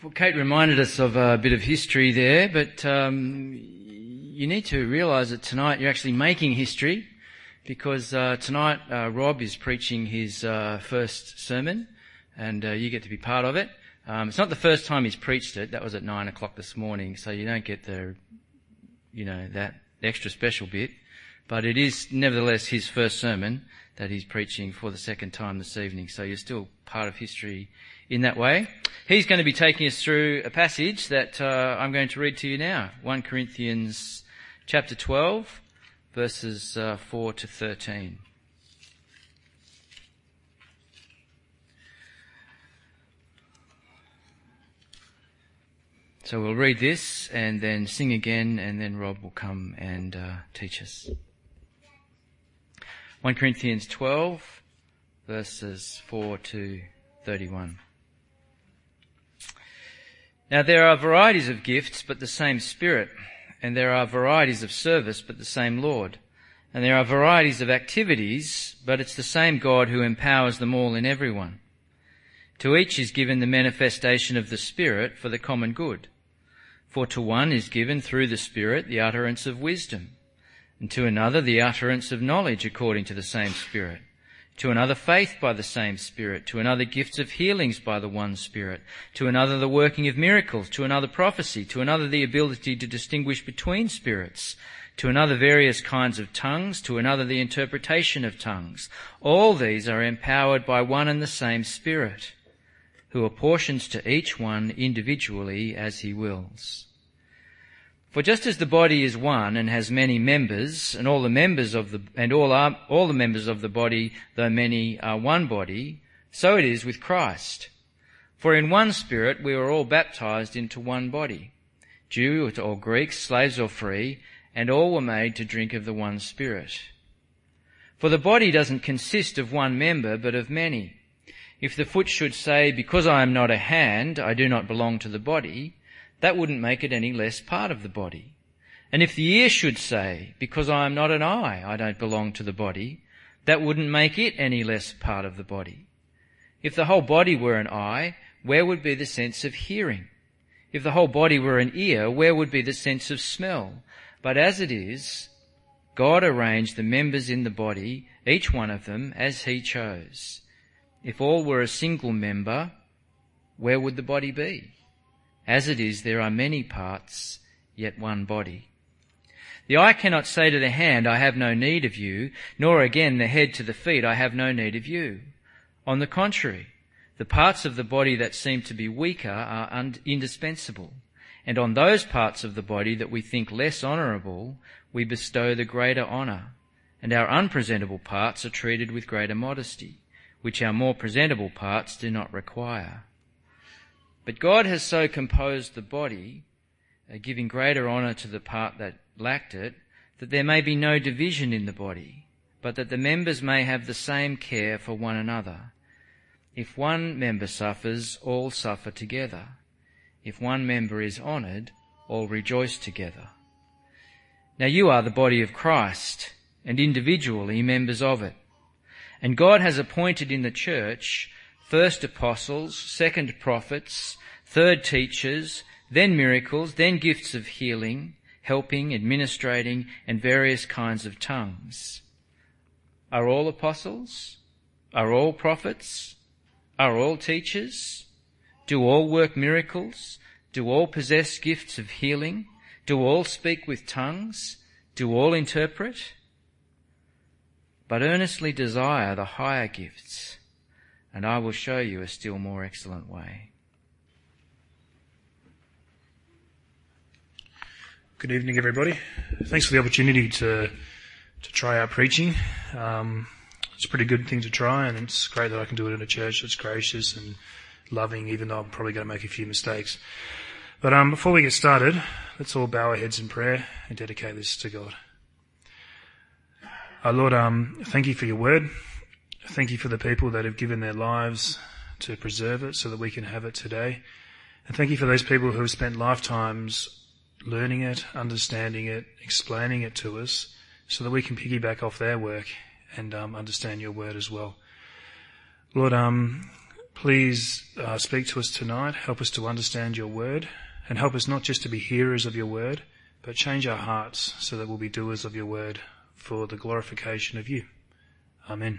Well, Kate reminded us of a bit of history there, but you need to realise that tonight you're actually making history, because tonight Rob is preaching his first sermon, and you get to be part of it. It's not the first time he's preached it. That was at 9 o'clock this morning, so you don't get the, that extra special bit. But it is nevertheless his first sermon that he's preaching for the second time this evening, so you're still part of history in that way. He's going to be taking us through a passage that I'm going to read to you now. 1 Corinthians chapter 12, verses 4 to 13. So we'll read this and then sing again, and then Rob will come and teach us. 1 Corinthians 12, verses 4 to 31. Now there are varieties of gifts, but the same Spirit. And there are varieties of service, but the same Lord. And there are varieties of activities, but it's the same God who empowers them all in everyone. To each is given the manifestation of the Spirit for the common good. For to one is given through the Spirit the utterance of wisdom, and to another the utterance of knowledge according to the same Spirit. To another faith by the same Spirit, to another gifts of healings by the one Spirit, to another the working of miracles, to another prophecy, to another the ability to distinguish between spirits, to another various kinds of tongues, to another the interpretation of tongues. All these are empowered by one and the same Spirit, who apportions to each one individually as he wills. For just as the body is one and has many members, and all the members of the body, though many, are one body, so it is with Christ. For in one Spirit we were all baptized into one body, Jew or Greek, slaves or free, and all were made to drink of the one Spirit. For the body doesn't consist of one member, but of many. If the foot should say, "Because I am not a hand, I do not belong to the body," that wouldn't make it any less part of the body. And if the ear should say, "Because I am not an eye, I don't belong to the body," that wouldn't make it any less part of the body. If the whole body were an eye, where would be the sense of hearing? If the whole body were an ear, where would be the sense of smell? But as it is, God arranged the members in the body, each one of them, as he chose. If all were a single member, where would the body be? As it is, there are many parts, yet one body. The eye cannot say to the hand, "I have no need of you," nor again the head to the feet, "I have no need of you." On the contrary, the parts of the body that seem to be weaker are indispensable, and on those parts of the body that we think less honourable, we bestow the greater honour, and our unpresentable parts are treated with greater modesty, which our more presentable parts do not require. But God has so composed the body, giving greater honour to the part that lacked it, that there may be no division in the body, but that the members may have the same care for one another. If one member suffers, all suffer together. If one member is honoured, all rejoice together. Now you are the body of Christ, and individually members of it. And God has appointed in the church first apostles, second prophets, third teachers, then miracles, then gifts of healing, helping, administrating, and various kinds of tongues. Are all apostles? Are all prophets? Are all teachers? Do all work miracles? Do all possess gifts of healing? Do all speak with tongues? Do all interpret? But earnestly desire the higher gifts, and I will show you a still more excellent way. Good evening, everybody. Thanks for the opportunity to try out preaching. It's a pretty good thing to try, and it's great that I can do it in a church that's gracious and loving, even though I'm probably going to make a few mistakes. But before we get started, let's all bow our heads in prayer and dedicate this to God. Our Lord, thank you for your word. Thank you for the people that have given their lives to preserve it so that we can have it today. And thank you for those people who have spent lifetimes learning it, understanding it, explaining it to us so that we can piggyback off their work and understand your word as well. Lord, Please speak to us tonight. Help us to understand your word, and help us not just to be hearers of your word, but change our hearts so that we'll be doers of your word for the glorification of you. Amen.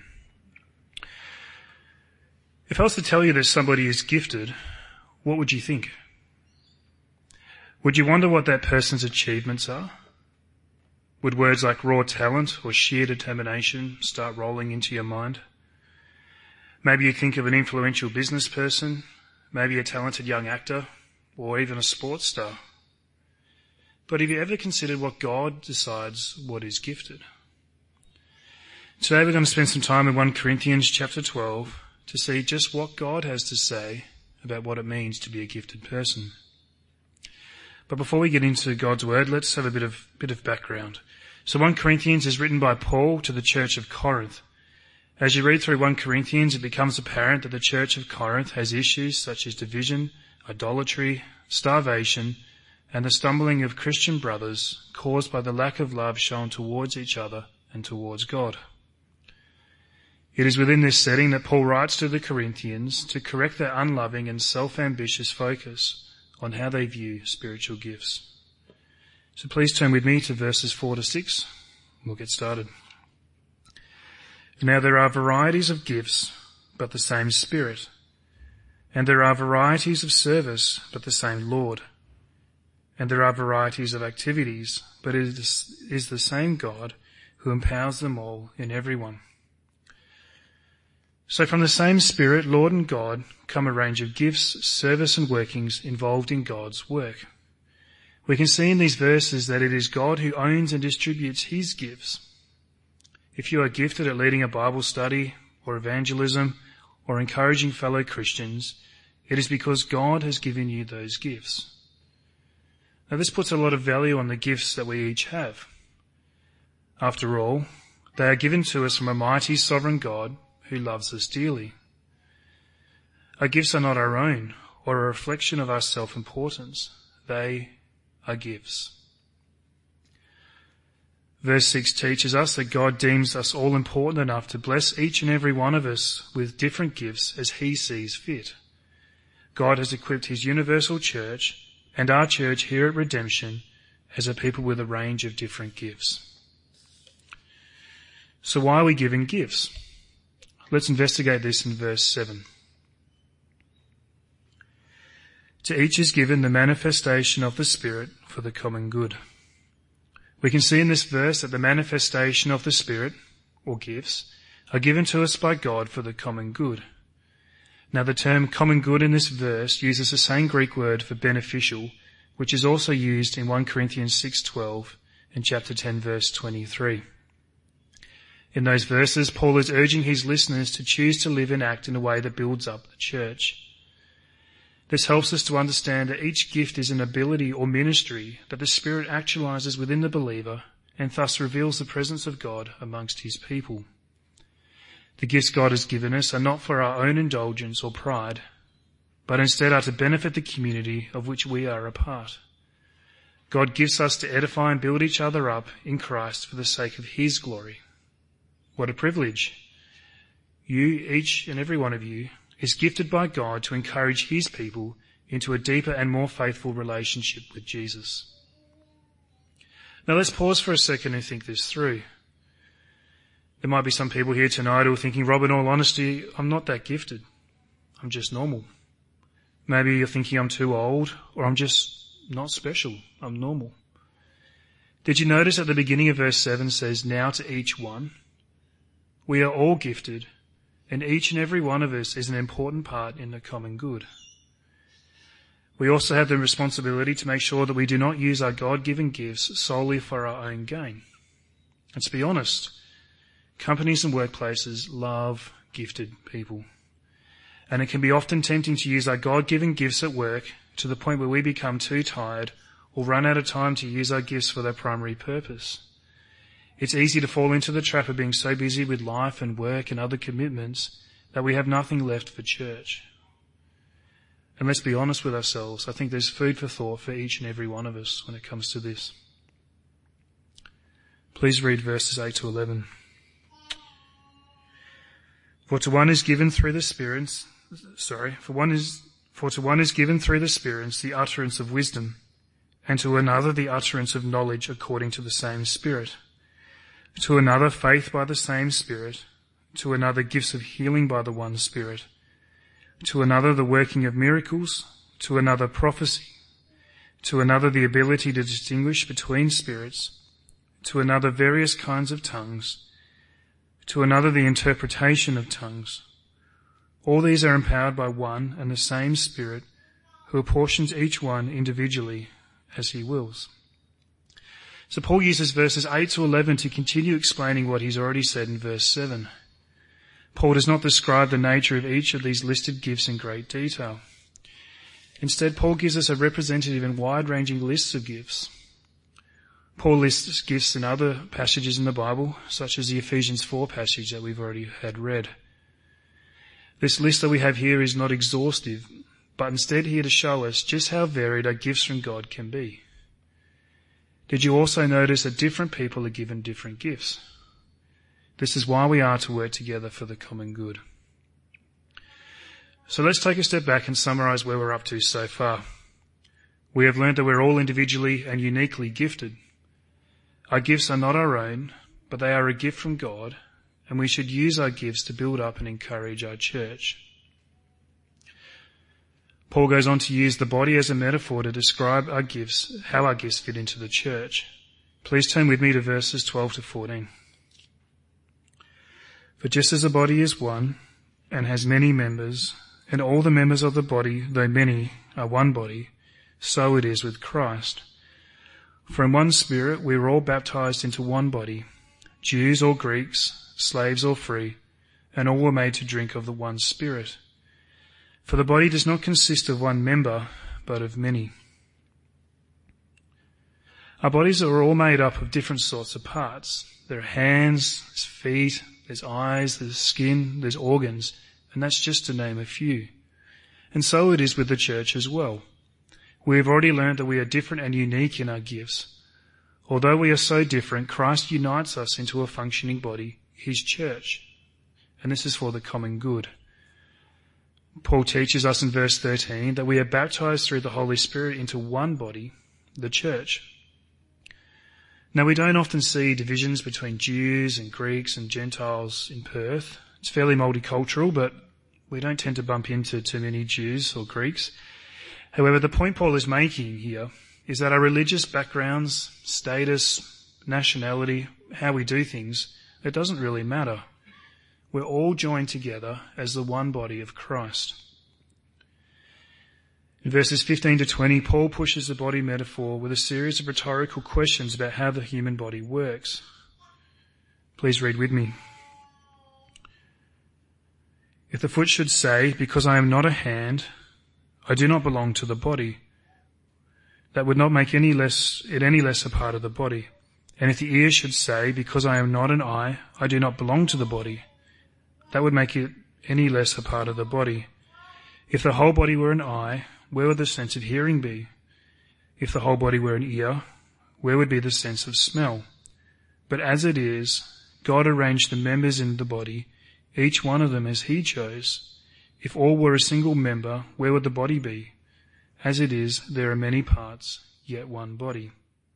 If I was to tell you that somebody is gifted, what would you think? Would you wonder what that person's achievements are? Would words like raw talent or sheer determination start rolling into your mind? Maybe you think of an influential business person, maybe a talented young actor, or even a sports star. But have you ever considered what God decides what is gifted? Today we're going to spend some time in 1 Corinthians chapter 12 to see just what God has to say about what it means to be a gifted person. But before we get into God's word, let's have a bit of background. So 1 Corinthians is written by Paul to the church of Corinth. As you read through 1 Corinthians, it becomes apparent that the church of Corinth has issues such as division, idolatry, starvation, and the stumbling of Christian brothers caused by the lack of love shown towards each other and towards God. It is within this setting that Paul writes to the Corinthians to correct their unloving and self-ambitious focus on how they view spiritual gifts. So please turn with me to verses 4 to 6. We'll get started. Now there are varieties of gifts, but the same Spirit. And there are varieties of service, but the same Lord. And there are varieties of activities, but it is the same God who empowers them all in everyone. So from the same Spirit, Lord and God, come a range of gifts, service and workings involved in God's work. We can see in these verses that it is God who owns and distributes his gifts. If you are gifted at leading a Bible study or evangelism or encouraging fellow Christians, it is because God has given you those gifts. Now this puts a lot of value on the gifts that we each have. After all, they are given to us from a mighty sovereign God who loves us dearly. Our gifts are not our own or a reflection of our self-importance. They are gifts. Verse 6 teaches us that God deems us all important enough to bless each and every one of us with different gifts as he sees fit. God has equipped his universal church and our church here at Redemption as a people with a range of different gifts. So why are we given gifts? Let's investigate this in verse 7. To each is given the manifestation of the Spirit for the common good. We can see in this verse that the manifestation of the Spirit, or gifts, are given to us by God for the common good. Now the term common good in this verse uses the same Greek word for beneficial, which is also used in 1 Corinthians 6:12 and chapter 10 verse 23. In those verses, Paul is urging his listeners to choose to live and act in a way that builds up the church. This helps us to understand that each gift is an ability or ministry that the Spirit actualizes within the believer and thus reveals the presence of God amongst his people. The gifts God has given us are not for our own indulgence or pride, but instead are to benefit the community of which we are a part. God gives us to edify and build each other up in Christ for the sake of his glory. What a privilege. You, each and every one of you, is gifted by God to encourage his people into a deeper and more faithful relationship with Jesus. Now let's pause for a second and think this through. There might be some people here tonight who are thinking, Rob, in all honesty, I'm not that gifted. I'm just normal. Maybe you're thinking I'm too old, or I'm just not special. I'm normal. Did you notice at the beginning of verse 7 says, now to each one? We are all gifted, and each and every one of us is an important part in the common good. We also have the responsibility to make sure that we do not use our God-given gifts solely for our own gain. And to be honest, companies and workplaces love gifted people. And it can be often tempting to use our God-given gifts at work to the point where we become too tired or run out of time to use our gifts for their primary purpose. It's easy to fall into the trap of being so busy with life and work and other commitments that we have nothing left for church. And let's be honest with ourselves. I think there's food for thought for each and every one of us when it comes to this. Please read verses 8 to 11. For to one is given through the Spirit For to one is given through the Spirit the utterance of wisdom, and to another the utterance of knowledge according to the same Spirit. To another faith by the same Spirit, to another gifts of healing by the one Spirit, to another the working of miracles, to another prophecy, to another the ability to distinguish between spirits, to another various kinds of tongues, to another the interpretation of tongues. All these are empowered by one and the same Spirit, who apportions each one individually as he wills. So Paul uses verses 8 to 11 to continue explaining what he's already said in verse 7. Paul does not describe the nature of each of these listed gifts in great detail. Instead, Paul gives us a representative and wide-ranging list of gifts. Paul lists gifts in other passages in the Bible, such as the Ephesians 4 passage that we've already had read. This list that we have here is not exhaustive, but instead here to show us just how varied our gifts from God can be. Did you also notice that different people are given different gifts? This is why we are to work together for the common good. So let's take a step back and summarize where we're up to so far. We have learned that we're all individually and uniquely gifted. Our gifts are not our own, but they are a gift from God, and we should use our gifts to build up and encourage our church. Paul goes on to use the body as a metaphor to describe our gifts, how our gifts fit into the church. Please turn with me to verses 12 to 14. For just as the body is one and has many members, and all the members of the body, though many, are one body, so it is with Christ. For in one Spirit we were all baptized into one body, Jews or Greeks, slaves or free, and all were made to drink of the one Spirit. For the body does not consist of one member, but of many. Our bodies are all made up of different sorts of parts. There are hands, there's feet, there's eyes, there's skin, there's organs, and that's just to name a few. And so it is with the church as well. We have already learned that we are different and unique in our gifts. Although we are so different, Christ unites us into a functioning body, his church. And this is for the common good. Paul teaches us in verse 13 that we are baptized through the Holy Spirit into one body, the church. Now, we don't often see divisions between Jews and Greeks and Gentiles in Perth. It's fairly multicultural, but we don't tend to bump into too many Jews or Greeks. However, the point Paul is making here is that our religious backgrounds, status, nationality, how we do things, it doesn't really matter. We're all joined together as the one body of Christ. In verses 15 to 20, Paul pushes the body metaphor with a series of rhetorical questions about how the human body works. Please read with me. If the foot should say, because I am not a hand, I do not belong to the body, that would not make it any less a part of the body. And if the ear should say, because I am not an eye, I do not belong to the body, that would make it any less a part of the body. If the whole body were an eye, where would the sense of hearing be? If the whole body were an ear, where would be the sense of smell? But as it is, God arranged the members in the body, each one of them as he chose. If all were a single member, where would the body be? As it is, there are many parts, yet one body.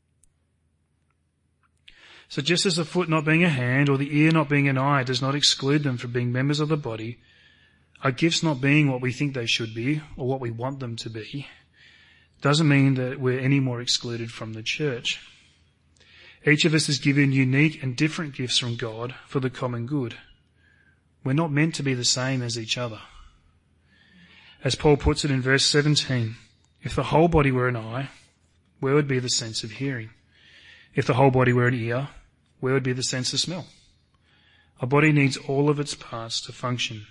So just as the foot not being a hand or the ear not being an eye does not exclude them from being members of the body, our gifts not being what we think they should be or what we want them to be, doesn't mean that we're any more excluded from the church. Each of us is given unique and different gifts from God for the common good. We're not meant to be the same as each other. As Paul puts it in verse 17, if the whole body were an eye, where would be the sense of hearing? If the whole body were an ear, where would be the sense of smell? Our body needs all of its parts to function.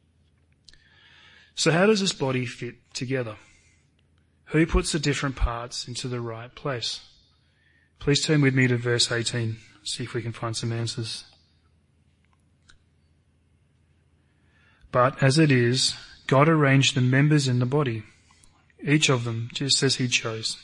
So how does this body fit together? Who puts the different parts into the right place? Please turn with me to verse 18, see if we can find some answers. But as it is, God arranged the members in the body, each of them just as he chose.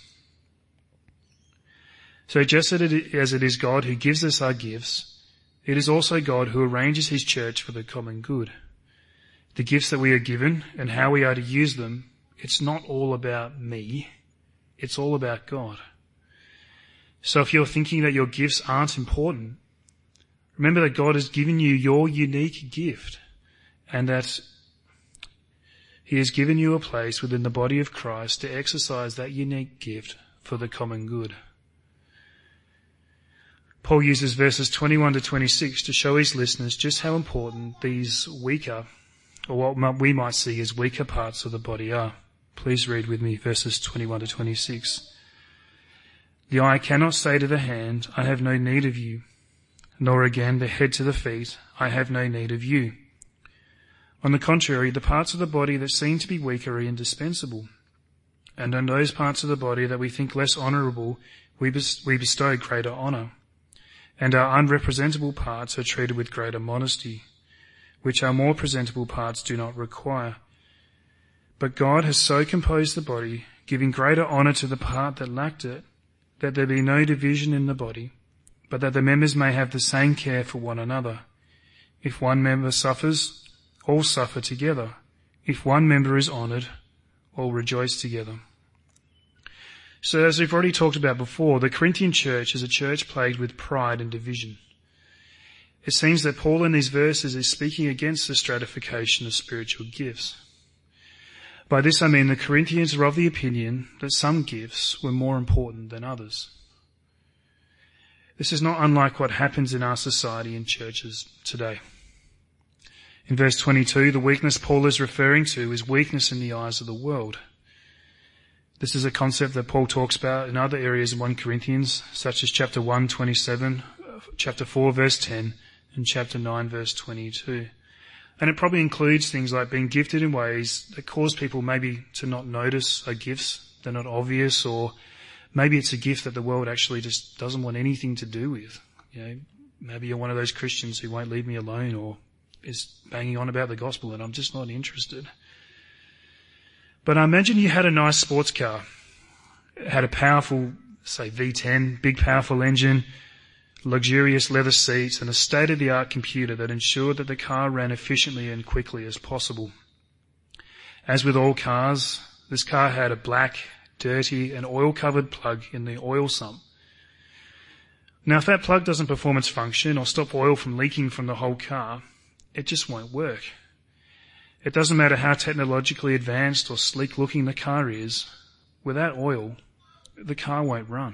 So just as it is God who gives us our gifts, it is also God who arranges his church for the common good. the gifts that we are given and how we are to use them, it's not all about me. It's all about God. So if you're thinking that your gifts aren't important, remember that God has given you your unique gift and that He has given you a place within the body of Christ to exercise that unique gift for the common good. Paul uses verses 21 to 26 to show his listeners just how important these weaker, or what we might see as weaker parts of the body are. Please read with me verses 21 to 26. The eye cannot say to the hand, I have no need of you, nor again the head to the feet, I have no need of you. On the contrary, the parts of the body that seem to be weaker are indispensable. And on those parts of the body that we think less honourable, we bestow greater honour. And our unrepresentable parts are treated with greater modesty, which our more presentable parts do not require. But God has so composed the body, giving greater honour to the part that lacked it, that there be no division in the body, but that the members may have the same care for one another. If one member suffers, all suffer together. If one member is honoured, all rejoice together. So as we've already talked about before, the Corinthian church is a church plagued with pride and division. It seems that Paul in these verses is speaking against the stratification of spiritual gifts. By this I mean the Corinthians are of the opinion that some gifts were more important than others. This is not unlike what happens in our society and churches today. In verse 22, the weakness Paul is referring to is weakness in the eyes of the world. This is a concept that Paul talks about in other areas in 1 Corinthians, such as chapter 1, 27, chapter 4, verse 10, and chapter 9, verse 22. And it probably includes things like being gifted in ways that cause people maybe to not notice are gifts, they're not obvious, or maybe it's a gift that the world actually just doesn't want anything to do with. You know, maybe you're one of those Christians who won't leave me alone or is banging on about the gospel and I'm just not interested. But I imagine you had a nice sports car. It had a powerful, say V10, big powerful engine, luxurious leather seats and a state-of-the-art computer that ensured that the car ran efficiently and quickly as possible. As with all cars, this car had a black, dirty and oil-covered plug in the oil sump. Now if that plug doesn't perform its function or stop oil from leaking from the whole car, it just won't work. It doesn't matter how technologically advanced or sleek looking the car is, without oil, the car won't run.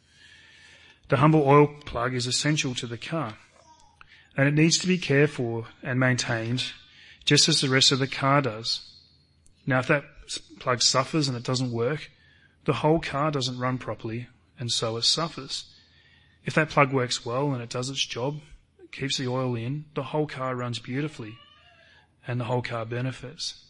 The humble oil plug is essential to the car, and it needs to be cared for and maintained just as the rest of the car does. Now if that plug suffers and it doesn't work, the whole car doesn't run properly and so it suffers. If that plug works well and it does its job, it keeps the oil in, the whole car runs beautifully and the whole car benefits.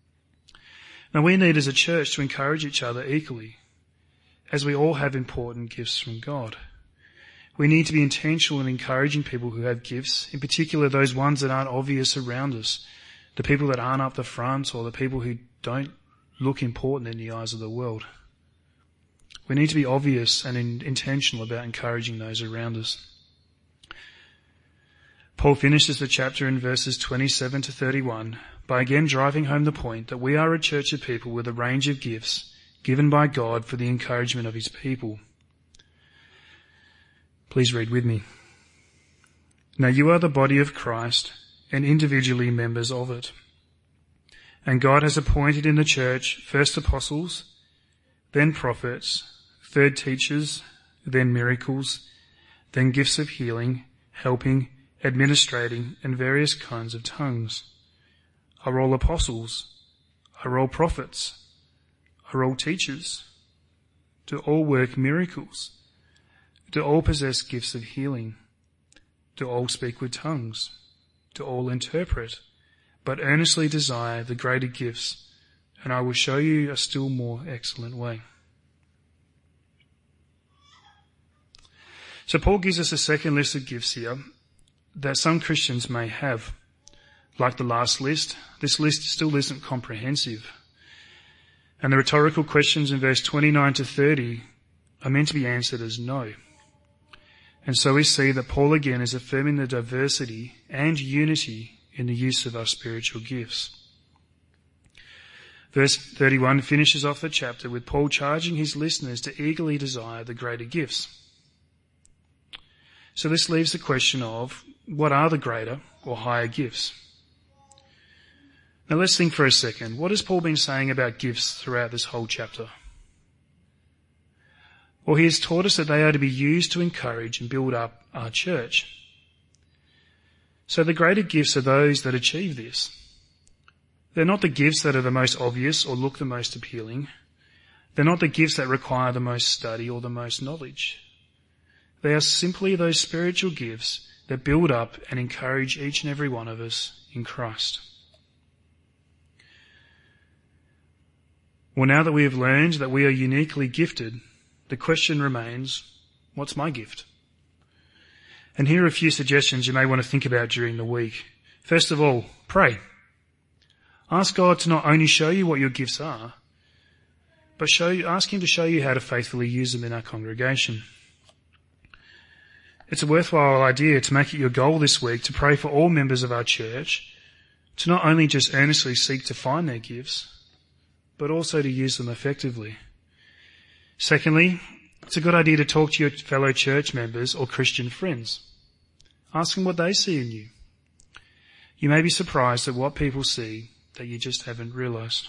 Now we need as a church to encourage each other equally, as we all have important gifts from God. We need to be intentional in encouraging people who have gifts, in particular those ones that aren't obvious around us, the people that aren't up the front or the people who don't look important in the eyes of the world. We need to be obvious and intentional about encouraging those around us. Paul finishes the chapter in verses 27 to 31 by again driving home the point that we are a church of people with a range of gifts given by God for the encouragement of his people. Please read with me. Now you are the body of Christ and individually members of it. And God has appointed in the church first apostles, then prophets, third teachers, then miracles, then gifts of healing, helping, administrating, and various kinds of tongues. Are all apostles? Are all prophets? Are all teachers? Do all work miracles? Do all possess gifts of healing? Do all speak with tongues? Do all interpret? But earnestly desire the greater gifts, and I will show you a still more excellent way. So Paul gives us a second list of gifts here that some Christians may have. Like the last list, this list still isn't comprehensive. And the rhetorical questions in verse 29 to 30 are meant to be answered as no. And so we see that Paul again is affirming the diversity and unity in the use of our spiritual gifts. Verse 31 finishes off the chapter with Paul charging his listeners to eagerly desire the greater gifts. So this leaves the question of, what are the greater or higher gifts? Now let's think for a second. What has Paul been saying about gifts throughout this whole chapter? Well, he has taught us that they are to be used to encourage and build up our church. So the greater gifts are those that achieve this. They're not the gifts that are the most obvious or look the most appealing. They're not the gifts that require the most study or the most knowledge. They are simply those spiritual gifts that build up and encourage each and every one of us in Christ. Well, now that we have learned that we are uniquely gifted, the question remains, what's my gift? And here are a few suggestions you may want to think about during the week. First of all, pray. Ask God to not only show you what your gifts are, but ask him to show you how to faithfully use them in our congregation. It's a worthwhile idea to make it your goal this week to pray for all members of our church, to not only just earnestly seek to find their gifts, but also to use them effectively. Secondly, it's a good idea to talk to your fellow church members or Christian friends. Ask them what they see in you. You may be surprised at what people see that you just haven't realised.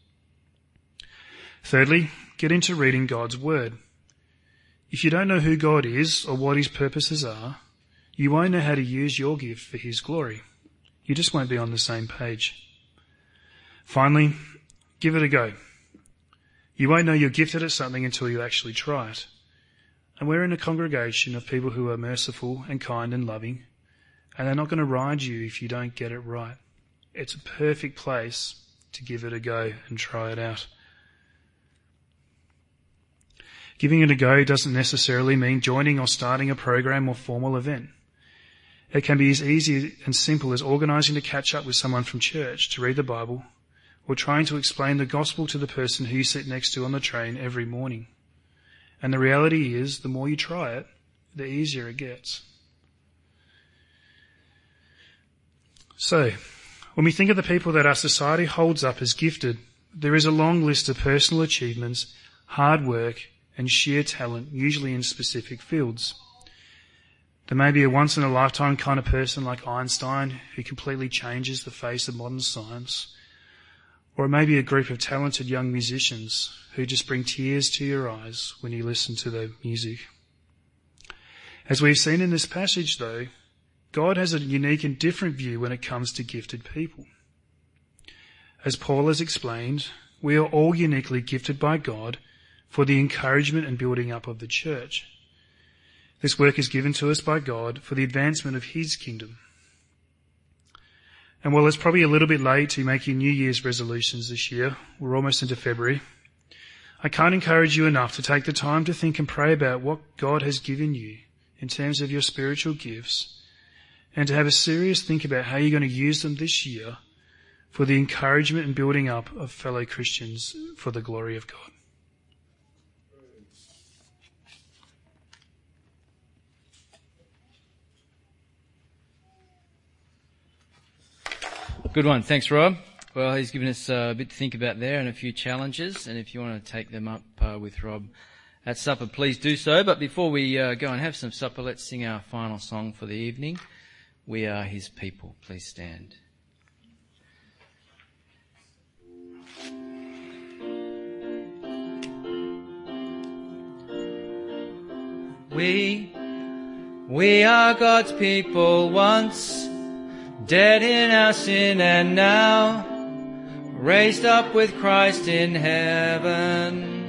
Thirdly, get into reading God's Word. If you don't know who God is or what his purposes are, you won't know how to use your gift for his glory. You just won't be on the same page. Finally, give it a go. You won't know you're gifted at something until you actually try it. And we're in a congregation of people who are merciful and kind and loving, and they're not going to ride you if you don't get it right. It's a perfect place to give it a go and try it out. Giving it a go doesn't necessarily mean joining or starting a program or formal event. It can be as easy and simple as organising to catch up with someone from church to read the Bible, or trying to explain the gospel to the person who you sit next to on the train every morning. And the reality is, the more you try it, the easier it gets. So, when we think of the people that our society holds up as gifted, there is a long list of personal achievements, hard work, and sheer talent, usually in specific fields. There may be a once-in-a-lifetime kind of person like Einstein who completely changes the face of modern science. Or it may be a group of talented young musicians who just bring tears to your eyes when you listen to their music. As we've seen in this passage, though, God has a unique and different view when it comes to gifted people. As Paul has explained, we are all uniquely gifted by God for the encouragement and building up of the church. This work is given to us by God for the advancement of his kingdom. And while it's probably a little bit late to be making New Year's resolutions this year, we're almost into February, I can't encourage you enough to take the time to think and pray about what God has given you in terms of your spiritual gifts, and to have a serious think about how you're going to use them this year for the encouragement and building up of fellow Christians for the glory of God. Good one. Thanks, Rob. Well, he's given us a bit to think about there and a few challenges, and if you want to take them up with Rob at supper, please do so. But before we go and have some supper, let's sing our final song for the evening. We are his people. Please stand. We are God's people once, dead in our sin and now raised up with Christ in heaven.